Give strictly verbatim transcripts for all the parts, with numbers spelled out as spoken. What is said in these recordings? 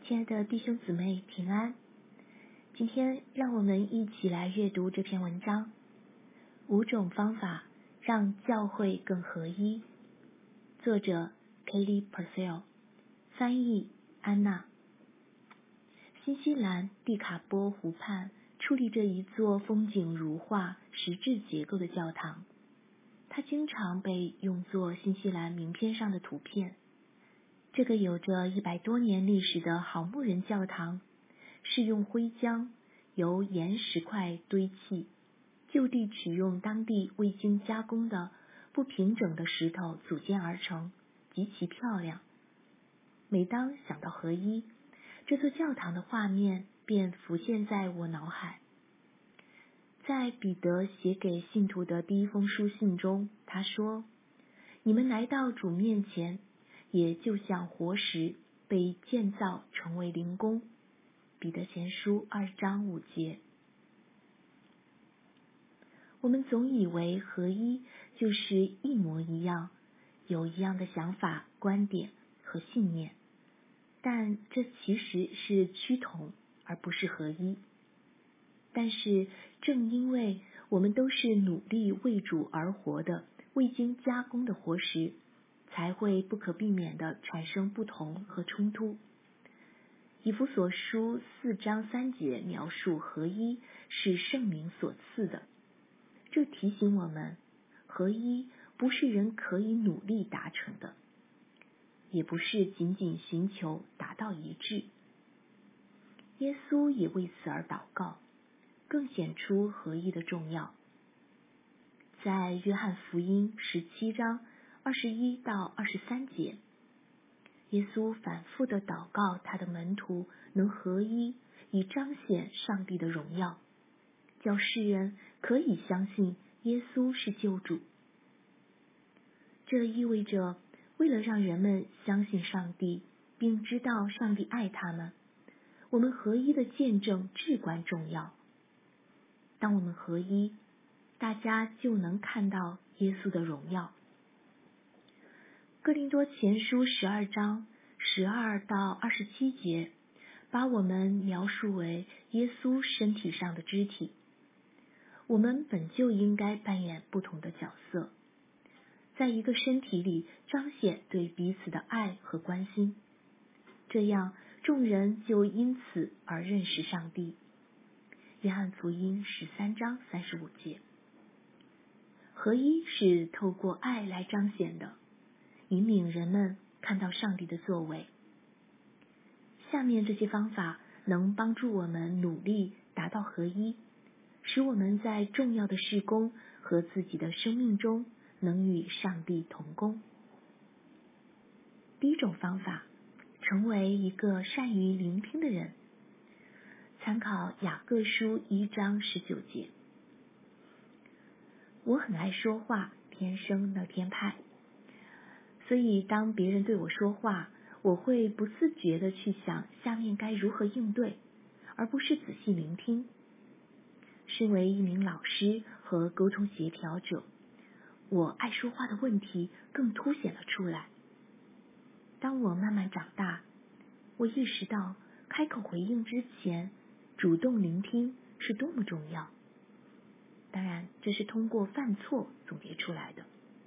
亲爱的弟兄姊妹平安，今天让我们一起来阅读这篇文章，五种方法让教会更合一。作者 Kelly Purcell， 翻译安娜。新西兰蒂卡波湖畔矗立着一座风景如画、石质结构的教堂，它经常被用作新西兰名片上的图片。这个有着一百多年历史的好牧人教堂，是用灰浆由岩石块堆砌，就地取用当地未经加工的不平整的石头组建而成，极其漂亮。每当想到合一，这座教堂的画面便浮现在我脑海。在彼得写给信徒的第一封书信中，他说：你们来到主面前，也就像活石被建造成为灵宫。彼得前书二章五节。我们总以为合一就是一模一样，有一样的想法、观点和信念，但这其实是趋同而不是合一。但是正因为我们都是努力为主而活的未经加工的活石，才会不可避免地产生不同和冲突。以弗所书四章三节描述合一是圣灵所赐的，这提醒我们，合一不是人可以努力达成的，也不是仅仅寻求达到一致。耶稣也为此而祷告，更显出合一的重要。在约翰福音十七章二十一到二十三节，耶稣反复地祷告他的门徒能合一，以彰显上帝的荣耀，叫世人可以相信耶稣是救主。这意味着，为了让人们相信上帝，并知道上帝爱他们，我们合一的见证至关重要。当我们合一，大家就能看到耶稣的荣耀。哥林多前书十二章十二到二十七节，把我们描述为耶稣身体上的肢体。我们本就应该扮演不同的角色，在一个身体里彰显对彼此的爱和关心，这样众人就因此而认识上帝。约翰福音十三章三十五节。合一是透过爱来彰显的，引领人们看到上帝的作为。下面这些方法能帮助我们努力达到合一，使我们在重要的事工和自己的生命中能与上帝同工。第一种方法，成为一个善于聆听的人。参考雅各书一章十九节。我很爱说话，天生乐天派，所以当别人对我说话，我会不自觉地去想下面该如何应对，而不是仔细聆听。身为一名老师和沟通协调者，我爱说话的问题更凸显了出来。当我慢慢长大，我意识到开口回应之前，主动聆听是多么重要。当然，这是通过犯错总结出来的。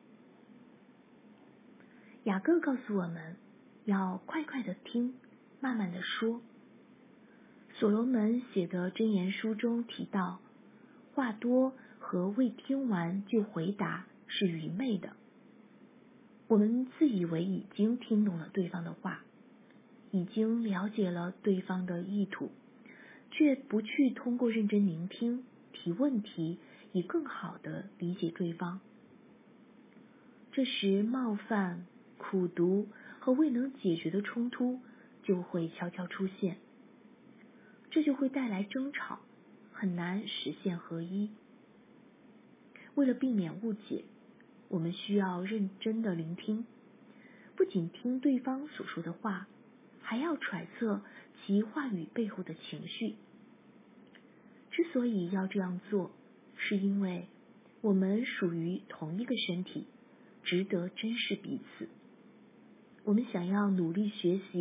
雅各告诉我们，要快快地听，慢慢地说。所罗门写的箴言书中提到，话多和未听完就回答是愚昧的。我们自以为已经听懂了对方的话，已经了解了对方的意图，却不去通过认真聆听、提问题，以更好地理解对方。这时冒犯、苦毒和未能解决的冲突就会悄悄出现，这就会带来争吵，很难实现合一。为了避免误解，我们需要认真地聆听，不仅听对方所说的话，还要揣测其话语背后的情绪。之所以要这样做，是因为我们属于同一个身体，值得珍视彼此。我们想要努力学习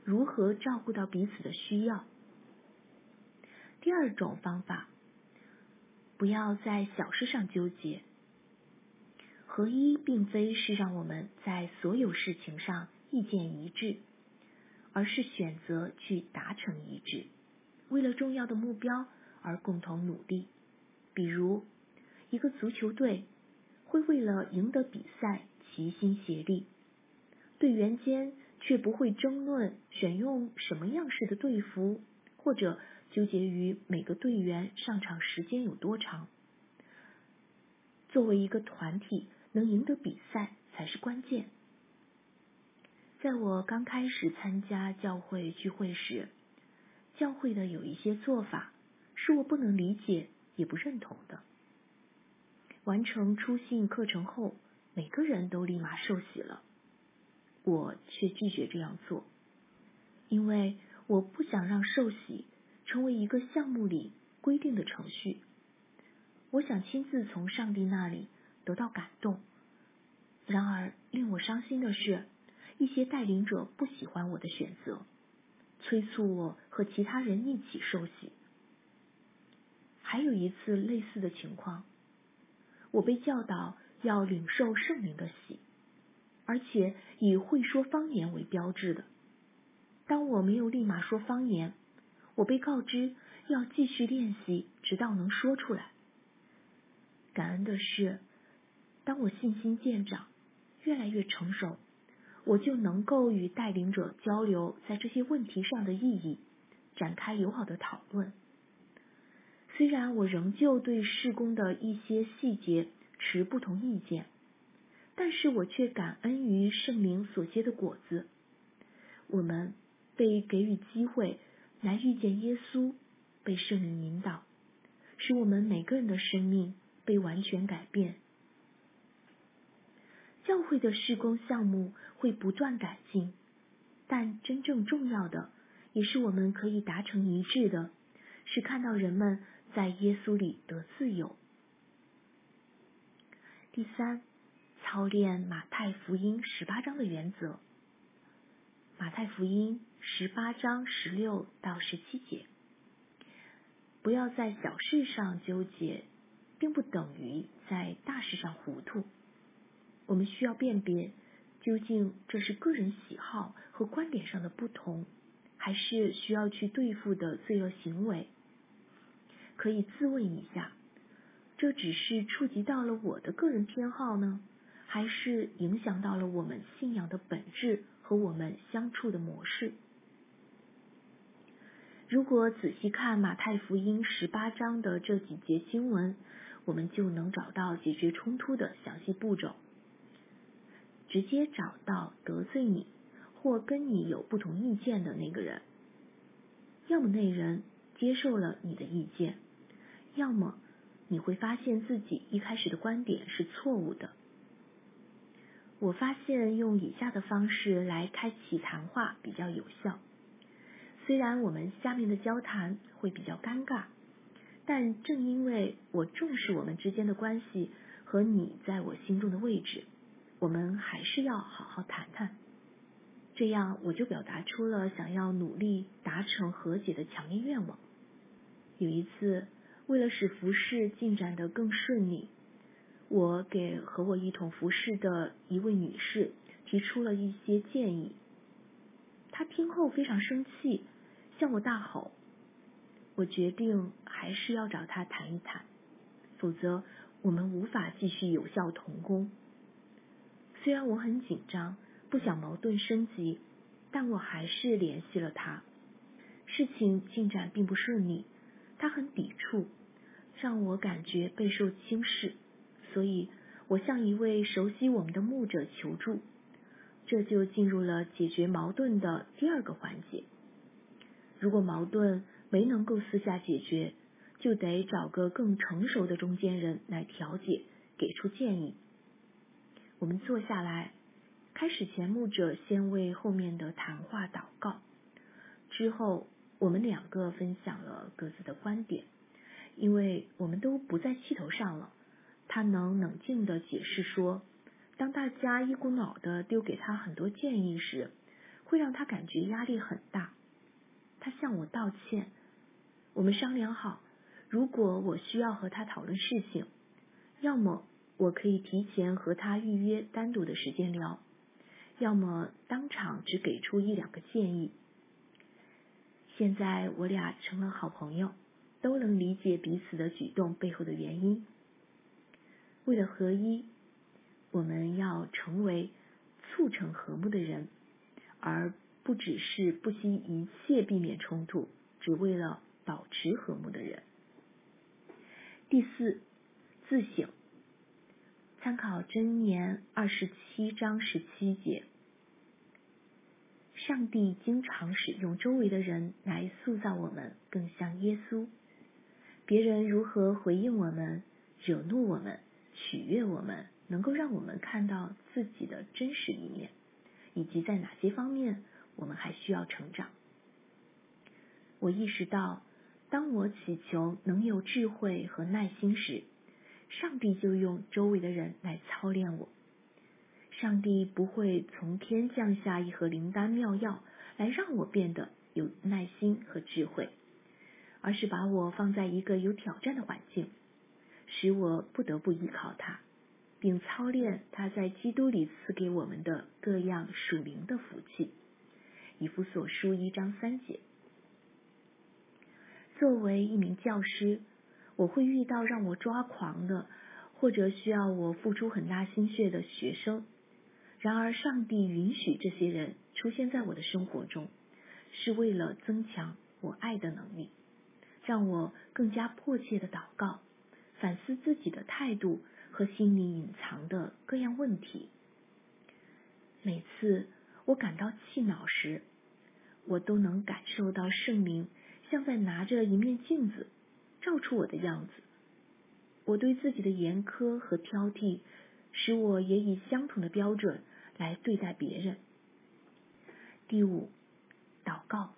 如何照顾到彼此的需要。第二种方法，不要在小事上纠结。合一并非是让我们在所有事情上意见一致，而是选择去达成一致，为了重要的目标而共同努力。比如，一个足球队会为了赢得比赛齐心协力，队员间却不会争论选用什么样式的队服，或者纠结于每个队员上场时间有多长。作为一个团体，能赢得比赛才是关键。在我刚开始参加教会聚会时，教会的有一些做法是我不能理解也不认同的。完成初信课程后，每个人都立马受洗了，我却拒绝这样做，因为我不想让受洗成为一个项目里规定的程序。我想亲自从上帝那里得到感动。然而令我伤心的是，一些带领者不喜欢我的选择，催促我和其他人一起受洗。还有一次类似的情况，我被教导要领受圣灵的洗，而且以会说方言为标志的。当我没有立马说方言，我被告知要继续练习，直到能说出来。感恩的是，当我信心渐长，越来越成熟，我就能够与带领者交流在这些问题上的意义，展开友好的讨论。虽然我仍旧对事工的一些细节持不同意见，但是我却感恩于圣灵所结的果子。我们被给予机会来遇见耶稣，被圣灵引导，使我们每个人的生命被完全改变。教会的事工项目会不断改进，但真正重要的，也是我们可以达成一致的，是看到人们在耶稣里得自由。第三，操练马太福音十八章的原则。马太福音十八章十六到十七节，不要在小事上纠结，并不等于在大事上糊涂。我们需要辨别，究竟这是个人喜好和观点上的不同，还是需要去对付的罪恶行为。可以自问一下，这只是触及到了我的个人偏好呢，还是影响到了我们信仰的本质和我们相处的模式？如果仔细看马太福音十八章的这几节经文，我们就能找到解决冲突的详细步骤。直接找到得罪你或跟你有不同意见的那个人，要么那人接受了你的意见，要么你会发现自己一开始的观点是错误的。我发现用以下的方式来开启谈话比较有效。虽然我们下面的交谈会比较尴尬，但正因为我重视我们之间的关系和你在我心中的位置，我们还是要好好谈谈。这样我就表达出了想要努力达成和解的强烈愿望。有一次，为了使服事进展得更顺利，我给和我一同服事的一位女士提出了一些建议。她听后非常生气，向我大吼。我决定还是要找她谈一谈，否则我们无法继续有效同工。虽然我很紧张，不想矛盾升级，但我还是联系了他。事情进展并不顺利，他很抵触，让我感觉备受轻视，所以我向一位熟悉我们的牧者求助。这就进入了解决矛盾的第二个环节。如果矛盾没能够私下解决，就得找个更成熟的中间人来调解，给出建议。我们坐下来，开始前牧者先为后面的谈话祷告，之后我们两个分享了各自的观点。因为我们都不在气头上了，他能冷静地解释说，当大家一股脑地丢给他很多建议时， 会让他感觉压力很大。他向我道歉，我们商量好，如果我需要和他讨论事情，要么我可以提前和他预约单独的时间聊，要么当场只给出一两个建议。现在我俩成了好朋友，都能理解彼此的举动背后的原因。为了合一，我们要成为促成和睦的人，而不只是不惜一切避免冲突，只为了保持和睦的人。第四，自省。参考箴言二十七章十七节，上帝经常使用周围的人来塑造我们更像耶稣。别人如何回应我们、惹怒我们、取悦我们，能够让我们看到自己的真实一面，以及在哪些方面我们还需要成长。我意识到，当我祈求能有智慧和耐心时，上帝就用周围的人来操练我。上帝不会从天降下一盒灵丹妙药来让我变得有耐心和智慧，而是把我放在一个有挑战的环境，使我不得不依靠他，并操练他在基督里赐给我们的各样属灵的福气。以弗所书一章三节。作为一名教师，我会遇到让我抓狂的，或者需要我付出很大心血的学生。然而上帝允许这些人出现在我的生活中，是为了增强我爱的能力，让我更加迫切的祷告，反思自己的态度和心里隐藏的各样问题。每次我感到气恼时，我都能感受到圣灵像在拿着一面镜子照出我的样子。我对自己的严苛和挑剔，使我也以相同的标准来对待别人。第五，祷告。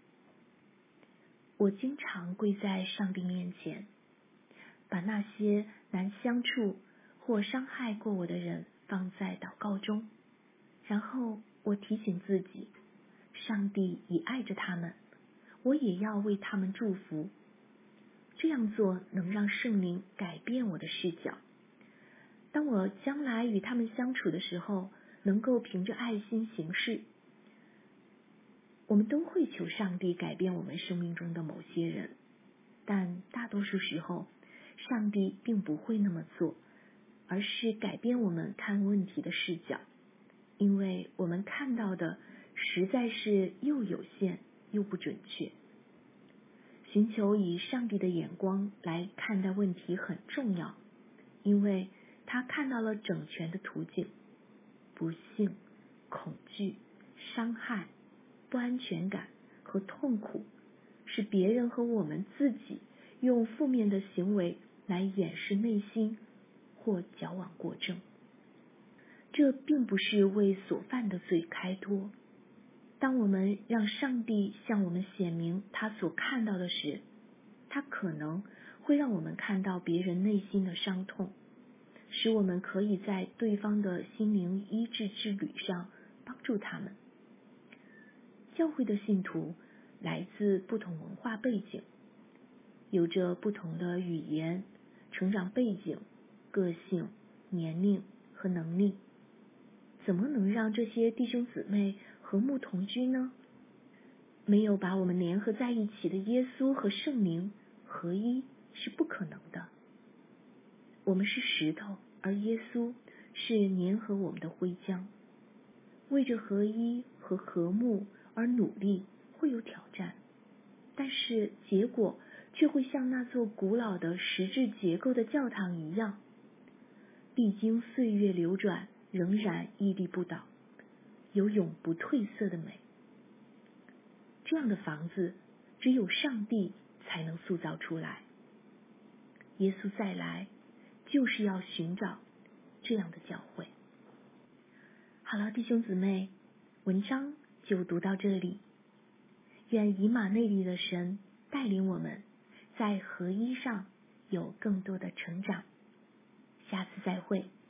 我经常跪在上帝面前，把那些难相处或伤害过我的人放在祷告中，然后我提醒自己，上帝已爱着他们，我也要为他们祝福。这样做能让圣灵改变我的视角。当我将来与他们相处的时候，能够凭着爱心行事。我们都会求上帝改变我们生命中的某些人，但大多数时候，上帝并不会那么做，而是改变我们看问题的视角，因为我们看到的实在是又有限又不准确。寻求以上帝的眼光来看待问题很重要，因为他看到了整全的途径。不幸、恐惧、伤害、不安全感和痛苦，是别人和我们自己用负面的行为来掩饰内心或矫枉过正。这并不是为所犯的罪开脱。当我们让上帝向我们显明他所看到的时，他可能会让我们看到别人内心的伤痛，使我们可以在对方的心灵医治之旅上帮助他们。教会的信徒来自不同文化背景，有着不同的语言、成长背景、个性、年龄和能力。怎么能让这些弟兄姊妹和睦同居呢？没有把我们联合在一起的耶稣和圣灵合一是不可能的。我们是石头，而耶稣是粘合我们的灰浆。为着合一和和睦而努力会有挑战，但是结果却会像那座古老的石质结构的教堂一样，历经岁月流转，仍然屹立不倒，有永不褪色的美。这样的房子只有上帝才能塑造出来。耶稣再来就是要寻找这样的教会。好了，弟兄姊妹，文章就读到这里。愿以马内利的神带领我们在合一上有更多的成长。下次再会。